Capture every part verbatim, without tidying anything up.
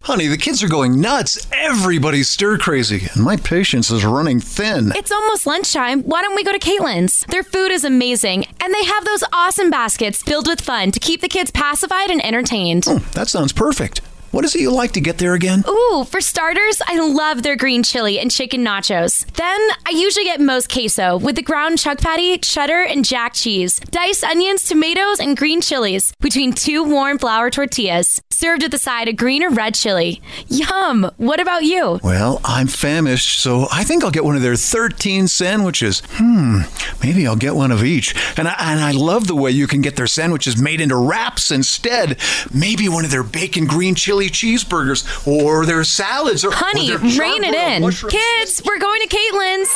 Honey, the kids are going nuts. Everybody's stir crazy, and my patience is running thin. It's almost lunchtime. Why don't we go to Caitlin's? Their food is amazing, and they have those awesome baskets filled with fun to keep the kids pacified and entertained. Oh, that sounds perfect. What is it you like to get there again? Ooh, for starters, I love their green chili and chicken nachos. Then, I usually get Moe's queso with the ground chuck patty, cheddar, and jack cheese, diced onions, tomatoes, and green chilies between two warm flour tortillas, served with a side of green or red chili. Yum! What about you? Well, I'm famished, so I think I'll get one of their thirteen sandwiches. Hmm, maybe I'll get one of each. And I, and I love the way you can get their sandwiches made into wraps instead. Maybe one of their bacon green chili cheeseburgers, or their salads, or Honey, or their rein it in. Mushrooms. Kids, we're going to Caitlin's.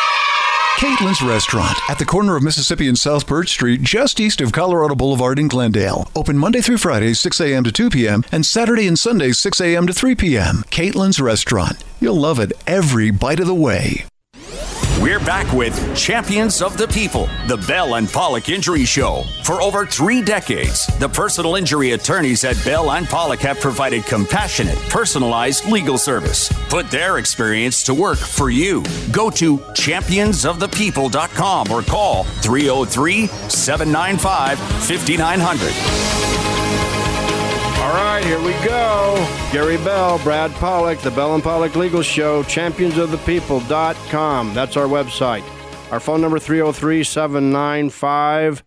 Caitlin's Restaurant at the corner of Mississippi and South Birch Street, just east of Colorado Boulevard in Glendale. Open Monday through Friday, six a.m. to two p.m., and Saturday and Sunday, six a.m. to three p.m. Caitlin's Restaurant. You'll love it every bite of the way. We're back with Champions of the People, the Bell and Pollock Injury Show. For over three decades, the personal injury attorneys at Bell and Pollock have provided compassionate, personalized legal service. Put their experience to work for you. Go to champions of the people dot com or call three oh three, seven nine five, five nine zero zero. All right, here we go. Gary Bell, Brad Pollock, the Bell and Pollock Legal Show, champions of the people dot com. That's our website. Our phone number, three oh three, seven nine five,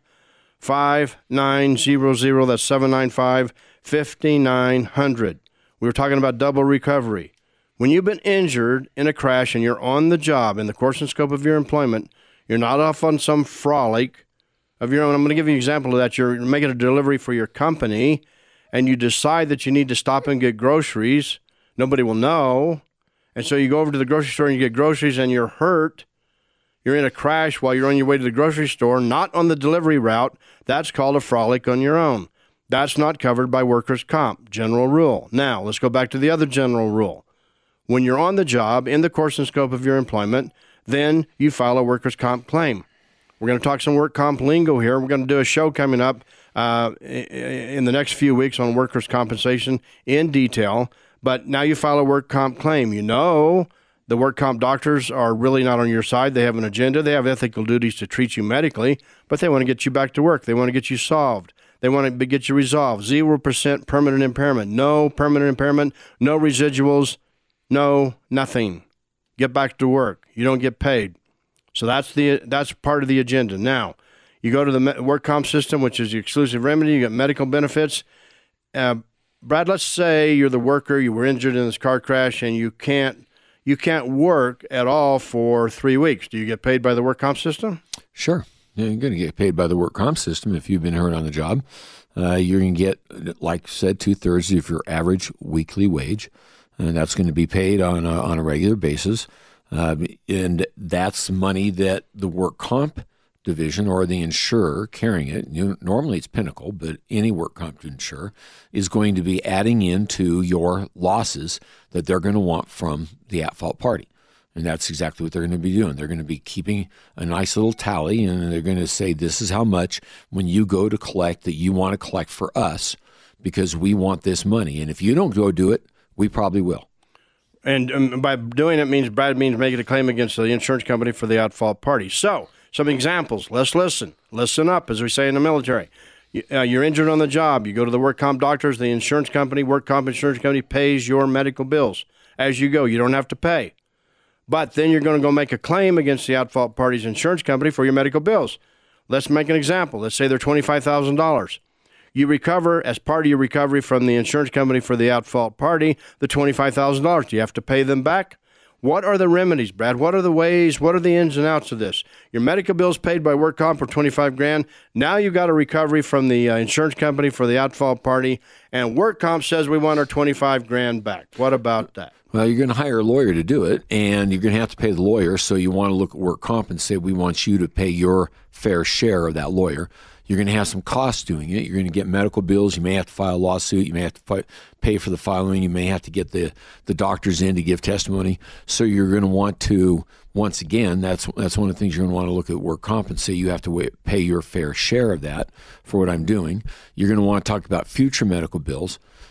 five nine zero zero. That's seven nine five, five nine zero zero. We were talking about double recovery. When you've been injured in a crash and you're on the job in the course and scope of your employment, you're not off on some frolic of your own. I'm going to give you an example of that. You're making a delivery for your company, and you decide that you need to stop and get groceries. Nobody will know. And so you go over to the grocery store and you get groceries and you're hurt. You're in a crash while you're on your way to the grocery store, not on the delivery route. That's called a frolic on your own. That's not covered by workers' comp, general rule. Now, let's go back to the other general rule. When you're on the job in the course and scope of your employment, then you file a workers' comp claim. We're going to talk some work comp lingo here. We're going to do a show coming up Uh, in the next few weeks on workers' compensation in detail. But now you file a work comp claim. You know the work comp doctors are really not on your side. They have an agenda. They have ethical duties to treat you medically, but they want to get you back to work. They want to get you solved. They want to get you resolved. Zero percent permanent impairment. No permanent impairment. No residuals. No nothing. Get back to work. You don't get paid. So that's the that's part of the agenda. Now, you go to the work comp system, which is the exclusive remedy. You get medical benefits. Uh, Brad, let's say you're the worker. You were injured in this car crash, and you can't you can't work at all for three weeks. Do you get paid by the work comp system? Sure. Yeah, you're going to get paid by the work comp system if you've been hurt on the job. Uh, you're going to get, like I said, two-thirds of your average weekly wage, and that's going to be paid on a, on a regular basis. Uh, and that's money that the work comp division or the insurer carrying it, you know, normally it's Pinnacle, but any work comp insurer is going to be adding into your losses that they're going to want from the at-fault party. And that's exactly what they're going to be doing. They're going to be keeping a nice little tally, and they're going to say, this is how much when you go to collect that you want to collect for us because we want this money. And if you don't go do it, we probably will. And um, by doing it means, Brad means making a claim against the insurance company for the at-fault party. So, some examples. Let's listen. Listen up, as we say in the military. You, uh, you're injured on the job. You go to the work comp doctors. The insurance company, work comp insurance company, pays your medical bills. As you go, you don't have to pay. But then you're going to go make a claim against the at-fault party's insurance company for your medical bills. Let's make an example. Let's say they're twenty-five thousand dollars. You recover, as part of your recovery from the insurance company for the at-fault party, the twenty-five thousand dollars. Do you have to pay them back? What are the remedies, Brad? What are the ways? What are the ins and outs of this? Your medical bills paid by work comp for twenty-five grand. Now you got a recovery from the uh, insurance company for the at-fault party, and work comp says we want our twenty-five grand back. What about that? Well, you're going to hire a lawyer to do it, and you're going to have to pay the lawyer. So you want to look at work comp and say we want you to pay your fair share of that lawyer. You're going to have some costs doing it. You're going to get medical bills. You may have to file a lawsuit. You may have to fi- pay for the filing. You may have to get the, the doctors in to give testimony. So you're going to want to, once again, that's that's one of the things you're going to want to look at work comp and say you have to wait, pay your fair share of that for what I'm doing. You're going to want to talk about future medical bills.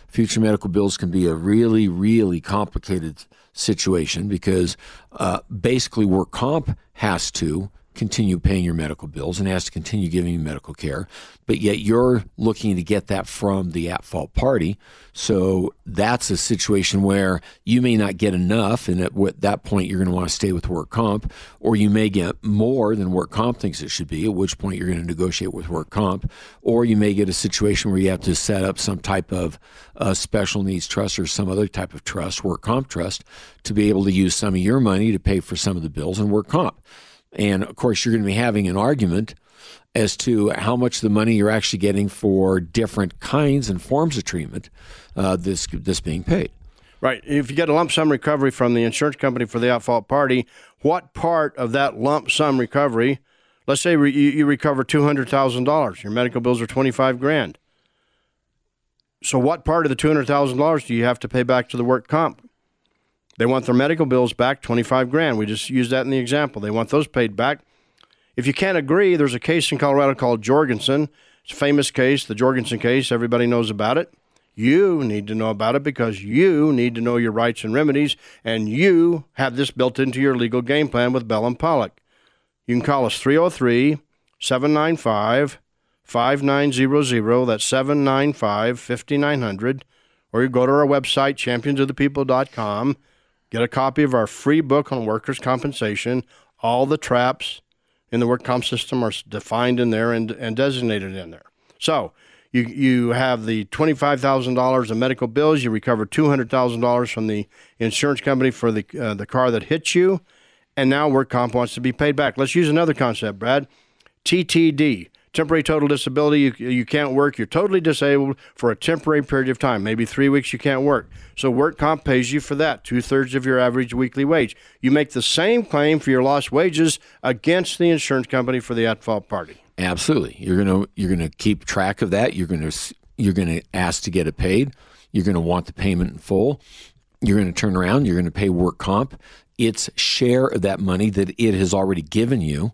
future medical bills can be a really, really complicated situation because uh, basically work comp has to continue paying your medical bills and has to continue giving you medical care, but yet you're looking to get that from the at-fault party. So that's a situation where you may not get enough, and at that point you're going to want to stay with work comp, or you may get more than work comp thinks it should be, at which point you're going to negotiate with work comp, or you may get a situation where you have to set up some type of uh, special needs trust or some other type of trust, work comp trust, to be able to use some of your money to pay for some of the bills and work comp. And, of course, you're going to be having an argument as to how much the money you're actually getting for different kinds and forms of treatment uh, this this being paid. Right. If you get a lump sum recovery from the insurance company for the at-fault party, what part of that lump sum recovery, let's say re- you, you recover two hundred thousand dollars, your medical bills are twenty-five grand. So what part of the two hundred thousand dollars do you have to pay back to the work comp? They want their medical bills back, twenty-five grand. We just used that in the example. They want those paid back. If you can't agree, there's a case in Colorado called Jorgensen. It's a famous case, the Jorgensen case. Everybody knows about it. You need to know about it because you need to know your rights and remedies, and you have this built into your legal game plan with Bell and Pollock. You can call us three oh three, seven nine five, five nine zero zero. That's seven nine five, five nine zero zero. Or you go to our website, champions of the people dot com. Get a copy of our free book on workers' compensation. All the traps in the work comp system are defined in there and, and designated in there. So you you have the twenty-five thousand dollars of medical bills. You recover two hundred thousand dollars from the insurance company for the uh, the car that hit you. And now work comp wants to be paid back. Let's use another concept, Brad. T T D. Temporary total disability, you, you can't work. You're totally disabled for a temporary period of time. Maybe three weeks you can't work. So work comp pays you for that, two-thirds of your average weekly wage. You make the same claim for your lost wages against the insurance company for the at-fault party. Absolutely. You're going to you're going to keep track of that. You're going to you're going to ask to get it paid. You're going to want the payment in full. You're going to turn around. You're going to pay work comp its share of that money that it has already given you,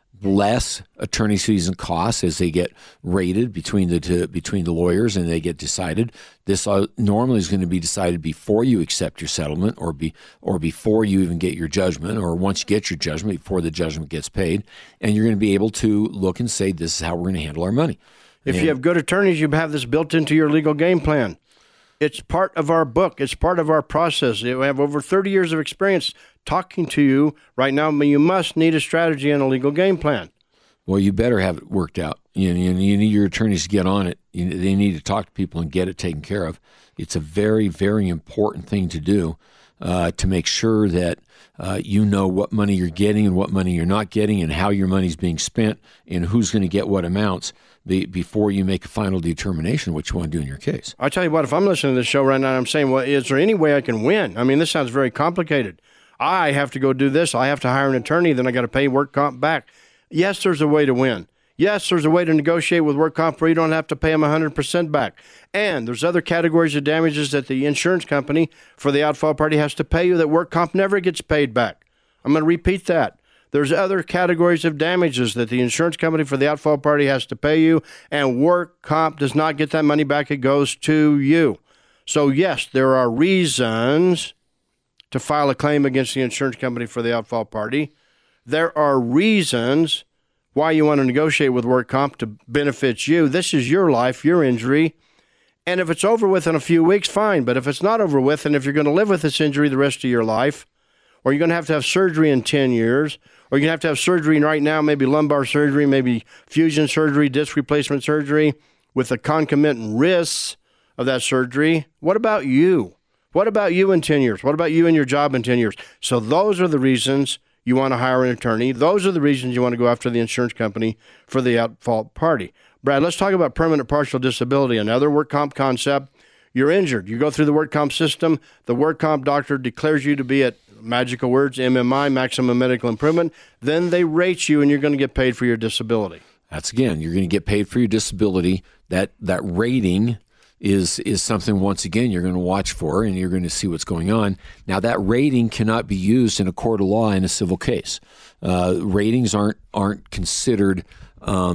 less attorney's fees and costs as they get rated between the two, between the lawyers and they get decided. This uh, normally is going to be decided before you accept your settlement or be or before you even get your judgment, or once you get your judgment, before the judgment gets paid. And you're going to be able to look and say, this is how we're going to handle our money. If and, you have good attorneys, you have this built into your legal game plan. It's part of our book. It's part of our process. We have over thirty years of experience talking to you right now, but you must need a strategy and a legal game plan. Well, you better have it worked out. You, you, you need your attorneys to get on it. You, they need to talk to people and get it taken care of. It's a very, very important thing to do uh, to make sure that uh, you know what money you're getting and what money you're not getting and how your money's being spent and who's going to get what amounts be, before you make a final determination of what you want to do in your case. I'll tell you what, if I'm listening to this show right now, I'm saying, well, is there any way I can win? I mean, this sounds very complicated. I have to go do this. I have to hire an attorney. Then I got to pay work comp back. Yes, there's a way to win. Yes, there's a way to negotiate with work comp where you don't have to pay them one hundred percent back. And there's other categories of damages that the insurance company for the at-fault party has to pay you that work comp never gets paid back. I'm going to repeat that. There's other categories of damages that the insurance company for the at-fault party has to pay you, and work comp does not get that money back. It goes to you. So, yes, there are reasons to file a claim against the insurance company for the at-fault party. There are reasons why you want to negotiate with work comp to benefit you. This is your life, your injury. And if it's over with in a few weeks, fine. But if it's not over with, and if you're going to live with this injury the rest of your life, or you're going to have to have surgery in ten years, or you're going to have to have surgery right now, maybe lumbar surgery, maybe fusion surgery, disc replacement surgery, with the concomitant risks of that surgery, what about you? What about you in ten years? What about you and your job in ten years? So those are the reasons you want to hire an attorney. Those are the reasons you want to go after the insurance company for the at-fault party. Brad, let's talk about permanent partial disability, another work comp concept. You're injured. You go through the work comp system. The work comp doctor declares you to be at, magical words, M M I, maximum medical improvement. Then they rate you, and you're going to get paid for your disability. That's, again, you're going to get paid for your disability. That that rating is is something, once again, you're going to watch for, and you're going to see what's going on. Now, that rating cannot be used in a court of law in a civil case. Uh, ratings aren't aren't considered um,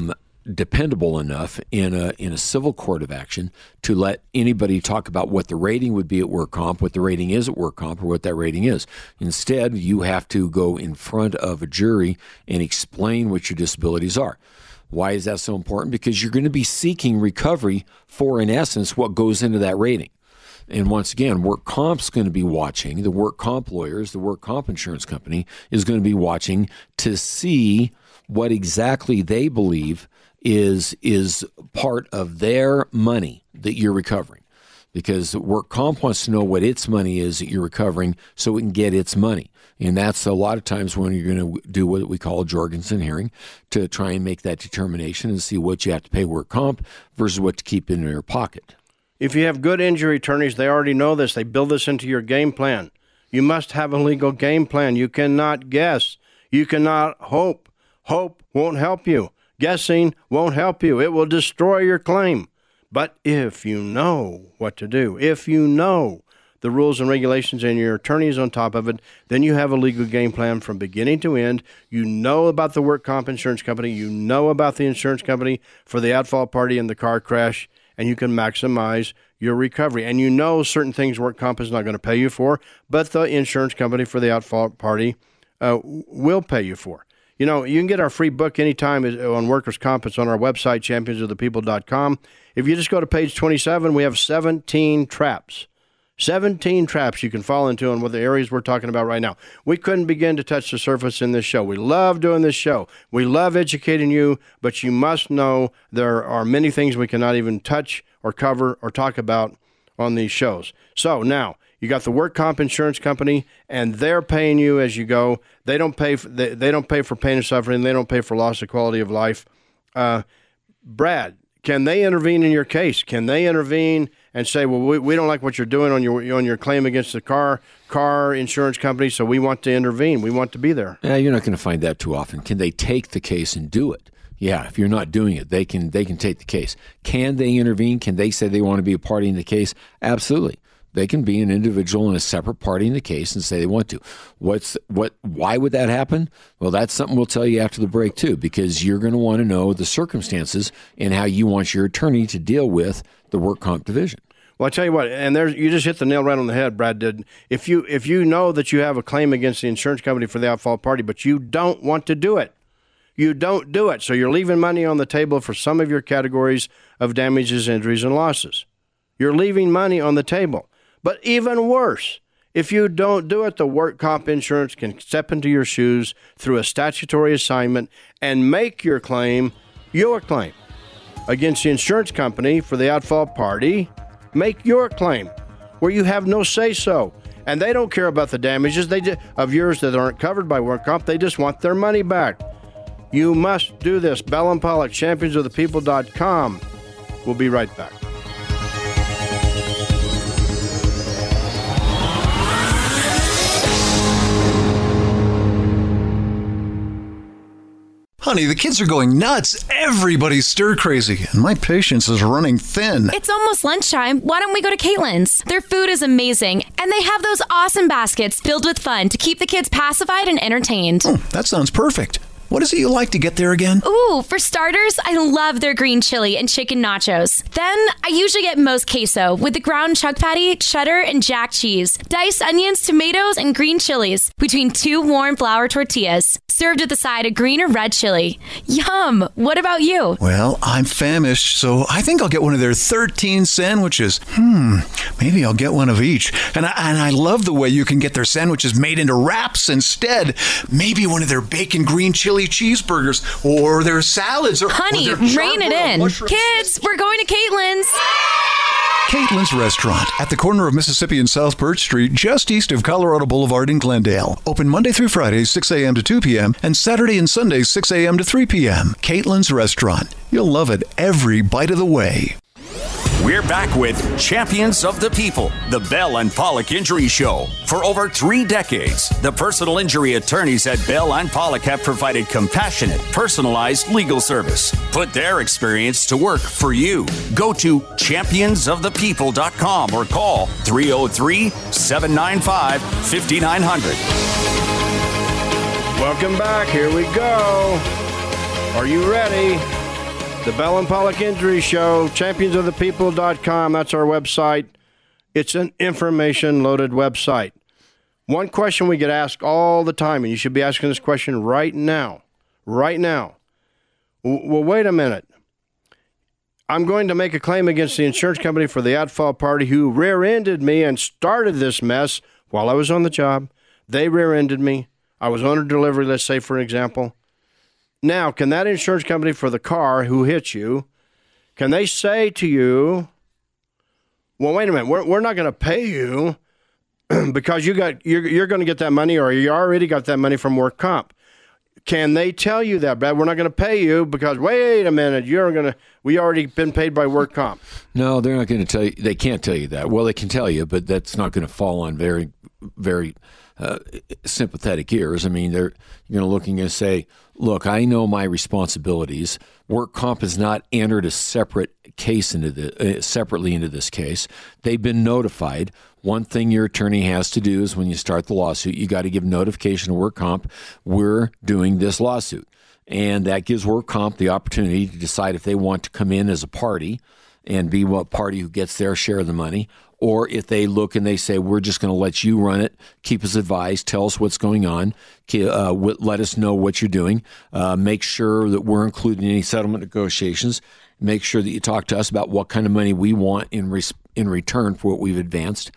dependable enough in a in a civil court of action to let anybody talk about what the rating would be at work comp, what the rating is at work comp, or what that rating is. Instead, you have to go in front of a jury and explain what your disabilities are. Why is that so important? Because you're going to be seeking recovery for, in essence, what goes into that rating. And once again, work comp's going to be watching, the work comp lawyers, the work comp insurance company is going to be watching to see what exactly they believe is is part of their money that you're recovering. Because work comp wants to know what its money is that you're recovering so it can get its money. And that's a lot of times when you're going to do what we call a Jorgensen hearing to try and make that determination and see what you have to pay work comp versus what to keep in your pocket. If you have good injury attorneys, they already know this. They build this into your game plan. You must have a legal game plan. You cannot guess. You cannot hope. Hope won't help you. Guessing won't help you. It will destroy your claim. But if you know what to do, if you know the rules and regulations and your attorney is on top of it, then you have a legal game plan from beginning to end. You know about the work comp insurance company. You know about the insurance company for the at-fault party and the car crash, and you can maximize your recovery. And you know certain things work comp is not going to pay you for, but the insurance company for the at-fault party uh, will pay you for. You know, you can get our free book anytime on workers' comp. It's on our website, champions of the people dot com. If you just go to page twenty-seven, we have seventeen traps. seventeen traps you can fall into on what the areas we're talking about right now. We couldn't begin to touch the surface in this show. We love doing this show. We love educating you, but you must know there are many things we cannot even touch or cover or talk about on these shows. So now, you got the work comp insurance company, and they're paying you as you go. They don't pay for, they, they don't pay for pain and suffering. They don't pay for loss of quality of life. Uh, Brad, can they intervene in your case? Can they intervene and say, well, we, we don't like what you're doing on your on your claim against the car car insurance company, so we want to intervene. We want to be there. Yeah, you're not going to find that too often. Can they take the case and do it? Yeah, if you're not doing it, they can they can take the case. Can they intervene? Can they say they want to be a party in the case? Absolutely. They can be an individual and a separate party in the case and say they want to. What's what? Why would that happen? Well, that's something we'll tell you after the break, too, because you're going to want to know the circumstances and how you want your attorney to deal with the work comp division. Well, I tell you what, and there's you just hit the nail right on the head, Brad did. If you if you know that you have a claim against the insurance company for the at-fault party, but you don't want to do it, you don't do it. So you're leaving money on the table for some of your categories of damages, injuries, and losses. You're leaving money on the table. But even worse, if you don't do it, the work comp insurance can step into your shoes through a statutory assignment and make your claim your claim against the insurance company for the at-fault party. Make your claim where you have no say-so. And they don't care about the damages they just, of yours that aren't covered by work comp. They just want their money back. You must do this. Bell and Pollock, champions of the people dot com. We'll be right back. Honey, the kids are going nuts. Everybody's stir crazy, and my patience is running thin. It's almost lunchtime. Why don't we go to Caitlin's? Their food is amazing, and they have those awesome baskets filled with fun to keep the kids pacified and entertained. Oh, that sounds perfect. What is it you like to get there again? Ooh, for starters, I love their green chili and chicken nachos. Then, I usually get most queso with the ground chuck patty, cheddar, and jack cheese, diced onions, tomatoes, and green chilies between two warm flour tortillas, served with a side of green or red chili. Yum! What about you? Well, I'm famished, so I think I'll get one of their thirteen sandwiches. Hmm, maybe I'll get one of each. And I, and I love the way you can get their sandwiches made into wraps instead. Maybe one of their bacon green chili cheeseburgers or their salads. Or, Honey, or their rein it in. Kids, we're going to Caitlin's. Caitlin's Restaurant at the corner of Mississippi and South Birch Street, just east of Colorado Boulevard in Glendale. Open Monday through Friday, six a.m. to two p.m. and Saturday and Sunday, six a.m. to three p.m. Caitlin's Restaurant. You'll love it every bite of the way. We're back with Champions of the People, the Bell and Pollock Injury Show. For over three decades, the personal injury attorneys at Bell and Pollock have provided compassionate, personalized legal service. Put their experience to work for you. Go to champions of the people dot com or call three oh three, seven nine five, five nine zero zero. Welcome back. Here we go. Are you ready? The Bell and Pollock Injury Show, champions of the people dot com. That's our website. It's an information-loaded website. One question we get asked all the time, and you should be asking this question right now. Right now. Well, wait a minute. I'm going to make a claim against the insurance company for the at-fault party who rear-ended me and started this mess while I was on the job. They rear-ended me. I was on a delivery, let's say, for example. Now, can that insurance company for the car who hit you, can they say to you, well, wait a minute, we're, we're not going to pay you because you got, you're, you're going to get that money, or you already got that money from work comp. Can they tell you that, Brad? We're not going to pay you because, wait a minute, you're going to, we already been paid by work comp. No, they're not going to tell you. They can't tell you that. Well, they can tell you, but that's not going to fall on very, very uh, sympathetic ears. I mean, they're you're going to look and say, look, I know my responsibilities. Work comp has not entered a separate case into the uh, separately into this case. They've been notified. One thing your attorney has to do is when you start the lawsuit, you got to give notification to work comp. We're doing this lawsuit, and that gives work comp the opportunity to decide if they want to come in as a party and be what party who gets their share of the money, or if they look and they say, we're just going to let you run it, keep us advised, tell us what's going on, uh, let us know what you're doing, uh, make sure that we're included in any settlement negotiations, make sure that you talk to us about what kind of money we want in res- in return for what we've advanced,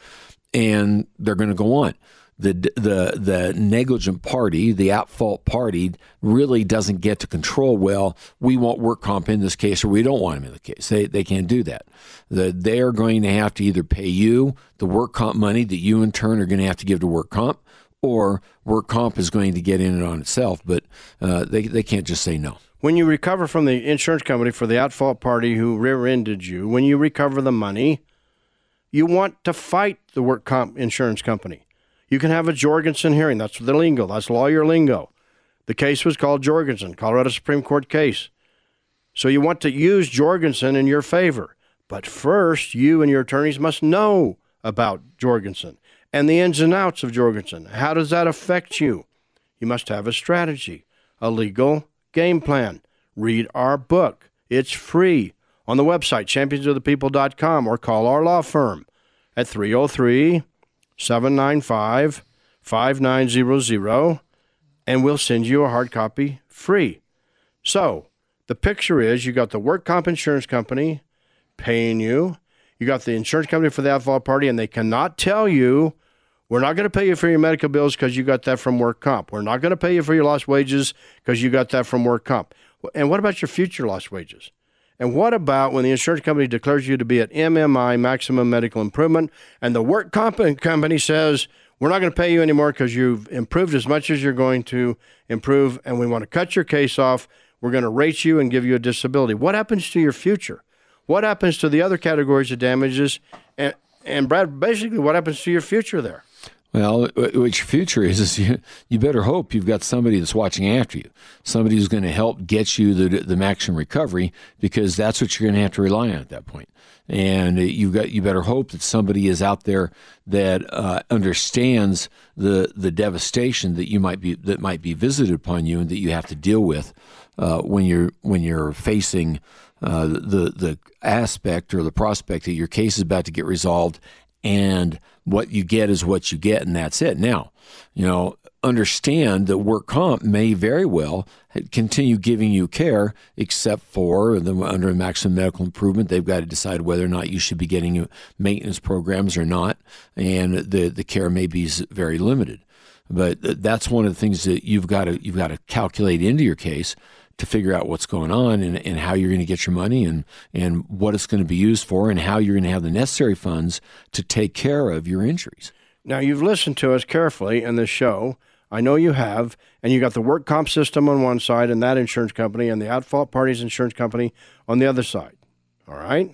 and they're going to go on. The the the negligent party, the at-fault party, really doesn't get to control, well, we want work comp in this case or we don't want him in the case. They they can't do that. The, they're going to have to either pay you the work comp money that you in turn are going to have to give to work comp, or work comp is going to get in it on itself, but uh, they, they can't just say no. When you recover from the insurance company for the at-fault party who rear-ended you, when you recover the money, you want to fight the work comp insurance company. You can have a Jorgensen hearing. That's the lingo. That's lawyer lingo. The case was called Jorgensen, Colorado Supreme Court case. So you want to use Jorgensen in your favor. But first, you and your attorneys must know about Jorgensen and the ins and outs of Jorgensen. How does that affect you? You must have a strategy, a legal game plan. Read our book. It's free on the website, champions of the people dot com, or call our law firm at three oh three, seven nine five, five nine zero zero, and we'll send you a hard copy free. So the picture is you got the work comp insurance company paying you. You got the insurance company for the at-fault party, and they cannot tell you, we're not going to pay you for your medical bills because you got that from work comp. We're not going to pay you for your lost wages because you got that from work comp. And what about your future lost wages? And what about when the insurance company declares you to be at M M I, maximum medical improvement, and the work comp company says, we're not going to pay you anymore because you've improved as much as you're going to improve, and we want to cut your case off. We're going to rate you and give you a disability. What happens to your future? What happens to the other categories of damages? And, and Brad, basically, what happens to your future there? Well, what your future is, is you, you better hope you've got somebody that's watching after you, somebody who's going to help get you the the maximum recovery, because that's what you're going to have to rely on at that point. And you got you better hope that somebody is out there that uh, understands the the devastation that you might be that might be visited upon you and that you have to deal with uh, when you're when you're facing uh, the the aspect or the prospect that your case is about to get resolved. And what you get is what you get, and that's it. Now, you know, understand that work comp may very well continue giving you care, except for the, under maximum medical improvement, they've got to decide whether or not you should be getting maintenance programs or not, and the, the care may be very limited. But that's one of the things that you've got to you've got to calculate into your case to figure out what's going on and, and how you're going to get your money and, and what it's going to be used for and how you're going to have the necessary funds to take care of your injuries. Now, you've listened to us carefully in this show. I know you have, and you got the work comp system on one side and that insurance company and the at-fault parties insurance company on the other side. All right?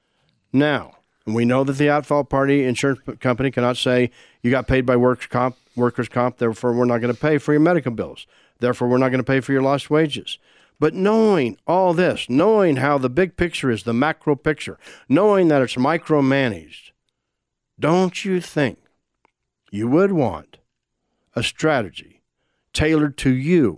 Now, we know that the at-fault party insurance company cannot say you got paid by workers' comp, workers' comp, therefore we're not going to pay for your medical bills. Therefore, we're not going to pay for your lost wages. But knowing all this, knowing how the big picture is, the macro picture, knowing that it's micromanaged, don't you think you would want a strategy tailored to you,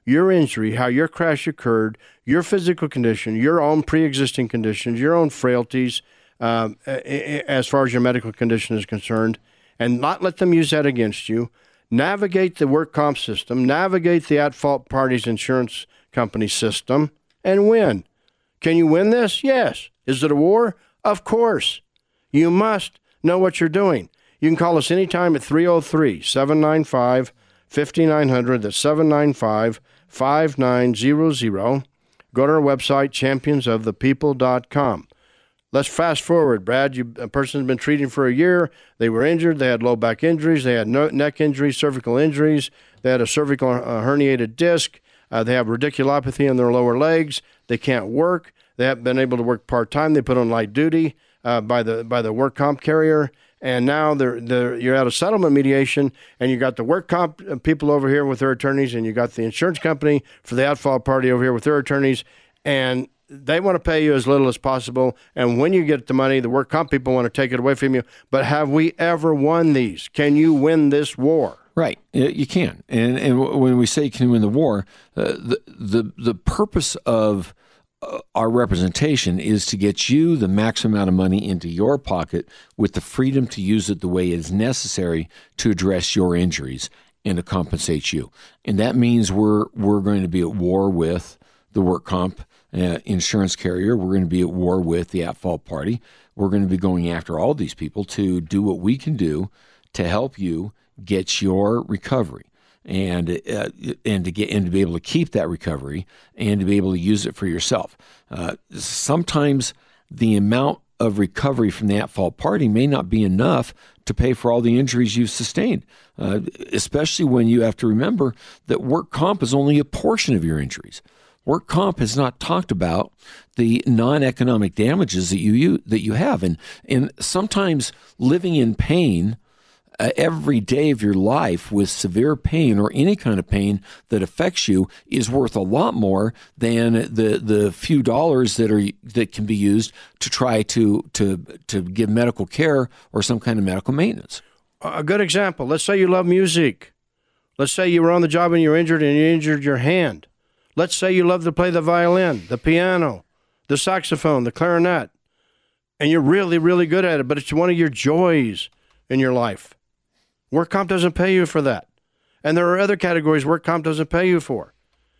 your injury, how your crash occurred, your physical condition, your own pre-existing conditions, your own frailties, um, as far as your medical condition is concerned, and not let them use that against you. Navigate the work comp system, navigate the at-fault parties insurance company system, and win. Can you win this? Yes. Is it a war? Of course. You must know what you're doing. You can call us anytime at three oh three, seven nine five, five nine zero zero. That's seven nine five, five nine zero zero. Go to our website, champions of the people dot com. Let's fast forward, Brad. You, a person's been treating for a year. They were injured. They had low back injuries. They had no, neck injuries, cervical injuries. They had a cervical uh, herniated disc. Uh, they have radiculopathy in their lower legs. They can't work. They haven't been able to work part-time. They put on light duty uh, by the by the work comp carrier. And now they're, they're, you're at a settlement mediation, and you got the work comp people over here with their attorneys, and you got the insurance company for the at-fault party over here with their attorneys, and they want to pay you as little as possible. And when you get the money, the work comp people want to take it away from you. But have we ever won these? Can you win this war? Right, you can. And and when we say can you win the war, uh, the the the purpose of uh, our representation is to get you the maximum amount of money into your pocket with the freedom to use it the way it is necessary to address your injuries and to compensate you. And that means we're we're going to be at war with the work comp uh, insurance carrier. We're going to be at war with the at-fault party. We're going to be going after all these people to do what we can do to help you get your recovery, and uh, and to get and to be able to keep that recovery and to be able to use it for yourself. Uh, sometimes the amount of recovery from the at-fault party may not be enough to pay for all the injuries you've sustained, uh, especially when you have to remember that work comp is only a portion of your injuries. Work comp has not talked about the non-economic damages that you, you that you have, and and sometimes living in pain Uh, every day of your life with severe pain or any kind of pain that affects you is worth a lot more than the the few dollars that are that can be used to try to to to give medical care or some kind of medical maintenance. A good example. Let's say you love music. Let's say you were on the job and you're injured and you injured your hand. Let's say you love to play the violin, the piano, the saxophone, the clarinet, and you're really, really good at it, but it's one of your joys in your life. Work comp doesn't pay you for that. And there are other categories work comp doesn't pay you for.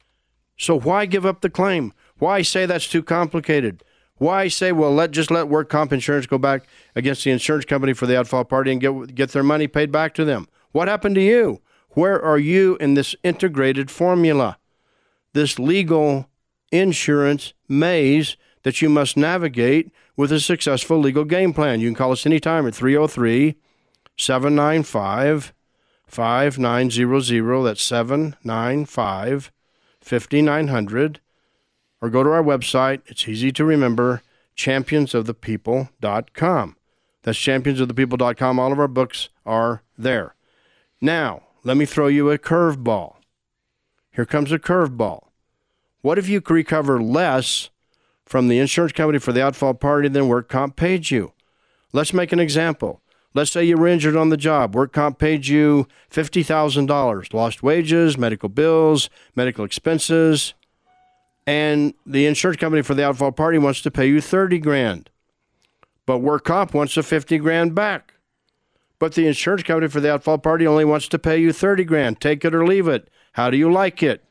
So why give up the claim? Why say that's too complicated? Why say, well, let just let work comp insurance go back against the insurance company for the at-fault party and get get their money paid back to them? What happened to you? Where are you in this integrated formula, this legal insurance maze that you must navigate with a successful legal game plan? You can call us anytime at three oh three, seven nine five, five nine zero zero. That's seven nine five, five nine zero zero. Or go to our website. It's easy to remember, champions of the people dot com. That's champions of the people dot com. All of our books are there. Now, let me throw you a curveball. Here comes a curveball. What if you could recover less from the insurance company for the at-fault party than work comp paid you? Let's make an example. Let's say you were injured on the job. Work comp paid you fifty thousand dollars. Lost wages, medical bills, medical expenses. And the insurance company for the at-fault party wants to pay you thirty grand. But work comp wants the fifty grand back. But the insurance company for the at-fault party only wants to pay you thirty grand. Take it or leave it. How do you like it?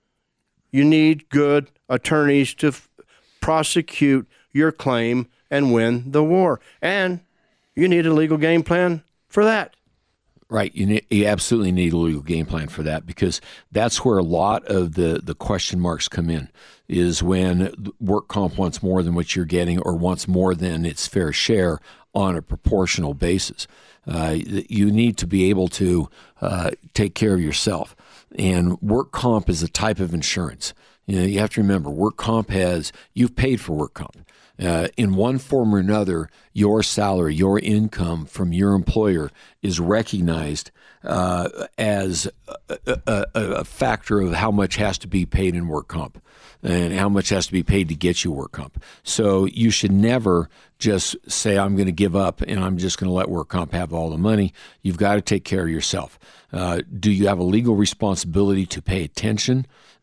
You need good attorneys to f- prosecute your claim and win the war. And you need a legal game plan for that. Right. You, need, you absolutely need a legal game plan for that, because that's where a lot of the, the question marks come in, is when work comp wants more than what you're getting or wants more than its fair share on a proportional basis. Uh, you need to be able to uh, take care of yourself. And work comp is a type of insurance. You know, you have to remember, work comp has, you've paid for work comp. Uh, in one form or another, your salary, your income from your employer is recognized uh, as a, a, a factor of how much has to be paid in work comp and how much has to be paid to get you work comp. So you should never just say, I'm going to give up and I'm just going to let work comp have all the money. You've got to take care of yourself. Uh, do you have a legal responsibility to pay attention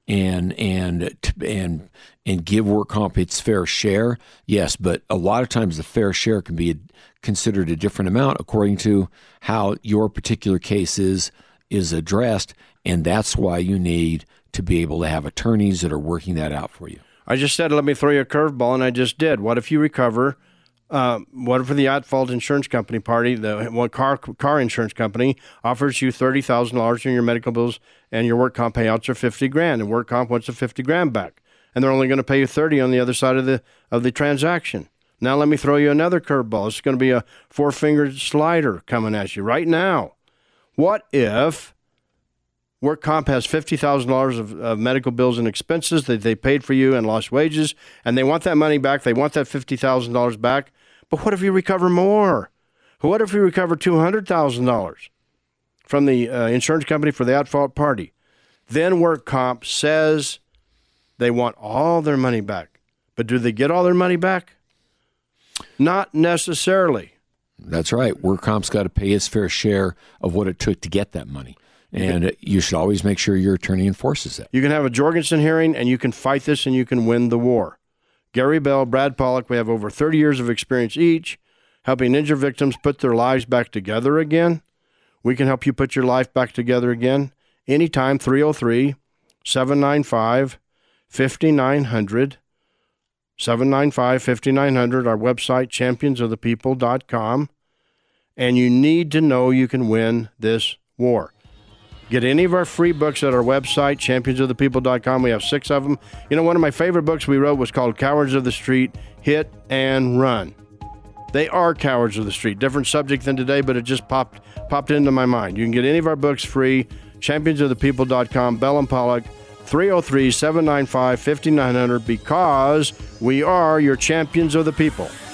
and and and and give work comp its fair share, yes, but a lot of times the fair share can be considered a different amount according to how your particular case is is addressed, and that's why you need to be able to have attorneys that are working that out for you. I just said, let me throw you a curveball, and I just did. What if you recover? Uh, what if the at-fault insurance company party, the one car car insurance company, offers you thirty thousand dollars in your medical bills, and your work comp payouts are fifty grand, and work comp wants the fifty grand back, and they're only going to pay you thirty on the other side of the of the transaction. Now let me throw you another curveball. It's going to be a four-fingered slider coming at you right now. What if work comp has fifty thousand dollars of, of medical bills and expenses that they paid for you and lost wages, and they want that money back? They want that fifty thousand dollars back. But what if you recover more? What if you recover two hundred thousand dollars from the uh, insurance company for the at-fault party? Then work comp says they want all their money back. But do they get all their money back? Not necessarily. That's right. Work comp's got to pay its fair share of what it took to get that money. And you should always make sure your attorney enforces that. You can have a Jorgensen hearing, and you can fight this, and you can win the war. Gary Bell, Brad Pollock, we have over thirty years of experience each, helping injured victims put their lives back together again. We can help you put your life back together again anytime, three oh three, seven nine five, five nine zero zero, seven nine five, five nine zero zero, our website, champions of the people dot com. And you need to know you can win this war. Get any of our free books at our website, champions of the people dot com. We have six of them. You know, one of my favorite books we wrote was called Cowards of the Street, Hit and Run. They are cowards of the street. Different subject than today, but it just popped popped into my mind. You can get any of our books free, champions of the people dot com, Bell and Pollock, three oh three, seven nine five, five nine zero zero, because we are your champions of the people.